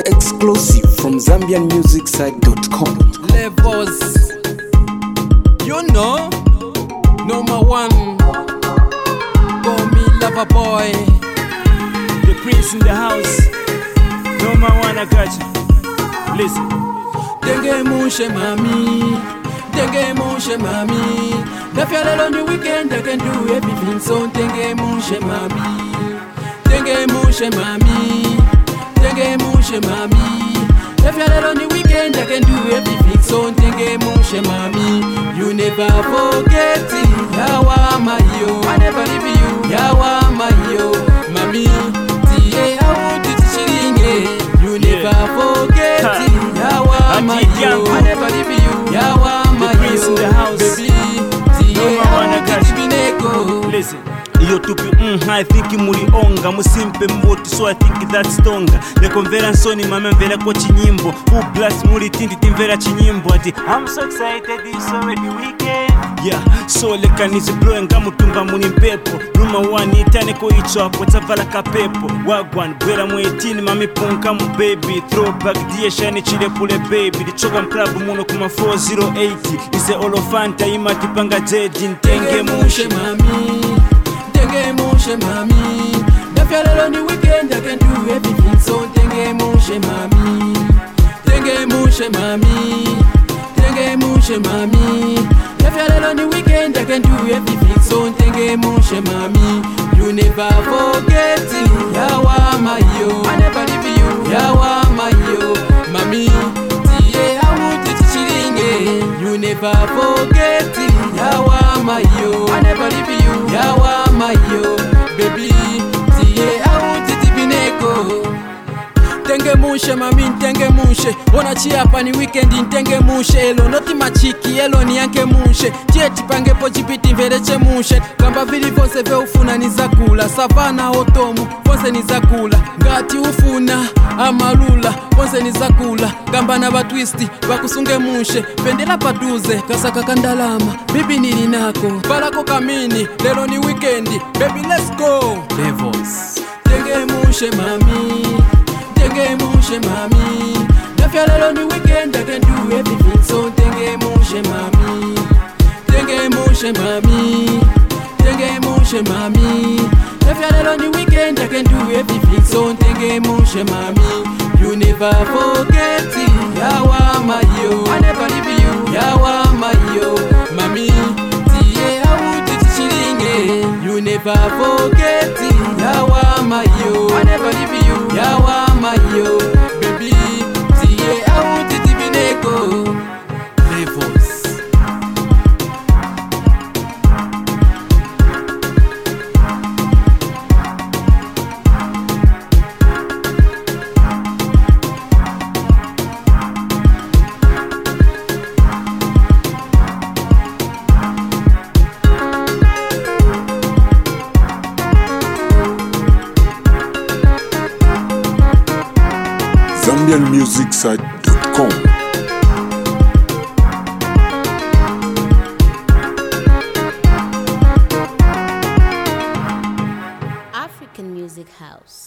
Exclusive from ZambianMusicSite.com. Levels, you know, number one, call me lover boy, the prince in the house. Number one, I got you. Listen. Denge mushe mami, denge mushe mami. If you're alone on the weekend, I can do everything. So denge mushe mami, denge mushe mami, denge mushe mami. If you're alone on the weekend, I can do everything. So denge mushe mami. You never forget it. Yawa mayo, I never leave you. Yawa mayo, mami. Tie awu titichiringe. You never forget it. Yawa mayo, I never leave you. Yawa mayo, prince in the house. Baby, tie awu titichiringe. Listen. Iyo tupi I think muri onga musimpe mboti, so I think that's tonga. Le convera soni mama mvera ko chinyimbo. U blast muri tindi timvera chinyimbo ati I'm so excited it's already weekend. Yeah, so le kanizi blowing mutumba muni pepo. Ruma one itane ko icho hapo tavala kapepo. Wagwan bwera mu 18 mami punka mu baby. Throwback die shani chile kule baby. Dichoga mklabu muno kuma 4080. Ise olofanta imati panga jedi ntenge mushe mami. Denge mushe mami. If you're alone on the weekend, I can do everything. So denge mushe mami, denge mushe mami, denge mushe mami. If you're alone on the weekend, I can do everything. So denge mushe mami. You never forget it. Yawa mayo, I never leave you. Yawa mayo, mami. Tie awu titichiringe. You never forget it. Yawa mayo, I never leave you. Yawa mayo, baby. Tie awu titibineko. Tenge mushe mami, tenge mushe. Ona chiapa ni weekend ntenge mushe. Elo noti machiki, elo ni yanke mushe. Tieti pange po chipiti mvereche mushe. Kamba vili vose ve ufuna nizakula. Savana otomu, vose nizakula. Ngati ufuna, amalula, vose nizakula. Kamba na batwisti, bakusunge mushe. Pendela paduze, kasaka kandalama. Bibi nini nako, balako kamini. Lelo ni weekendi, baby let's go. Levels. Tenge mushe mami, denge mushe mami. If you're alone on the weekend, I can do everything. So denge mushe mami, denge mushe mami, denge mushe mami. If you're alone on the weekend, I can do everything. So denge mushe mami. You never forget it. Yawa mayo, I never leave you. Yawa mayo, mami. Tie awu titichiringe. You never forget it. Yawa mayo, I never leave you. Yawa mayo, baby. Tie awu titibineko. Levels. ZambianMusicSite.com. African Music House.